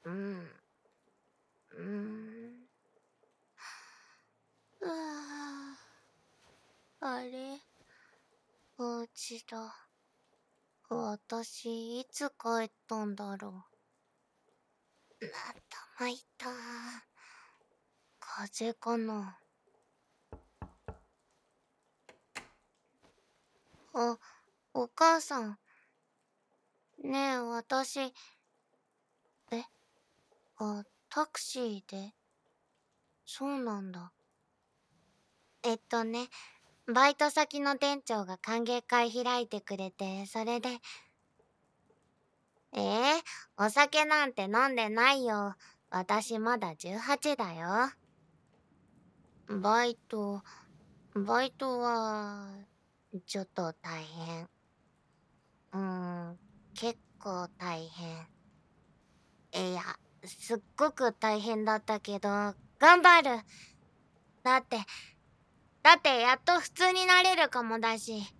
うん。うん。うわあれ、お家だ。私、いつ帰ったんだろう。頭痛。風邪かな。あ、お母さん。ねえ、私、え、タクシーで？そうなんだ。ね、バイト先の店長が歓迎会開いてくれて、それで。お酒なんて飲んでないよ。私まだ18だよ。バイト、バイトは、ちょっと大変。結構大変。いや、すっごく大変だったけど、頑張る。だって、やっと普通になれるかもだし。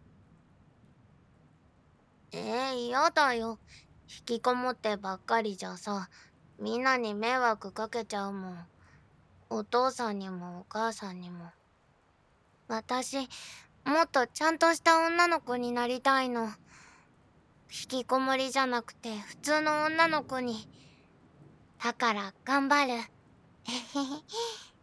嫌だよ。引きこもってばっかりじゃさ、みんなに迷惑かけちゃうもん。お父さんにもお母さんにも。私、もっとちゃんとした女の子になりたいの。引きこもりじゃなくて普通の女の子に。だから頑張る。へへへ。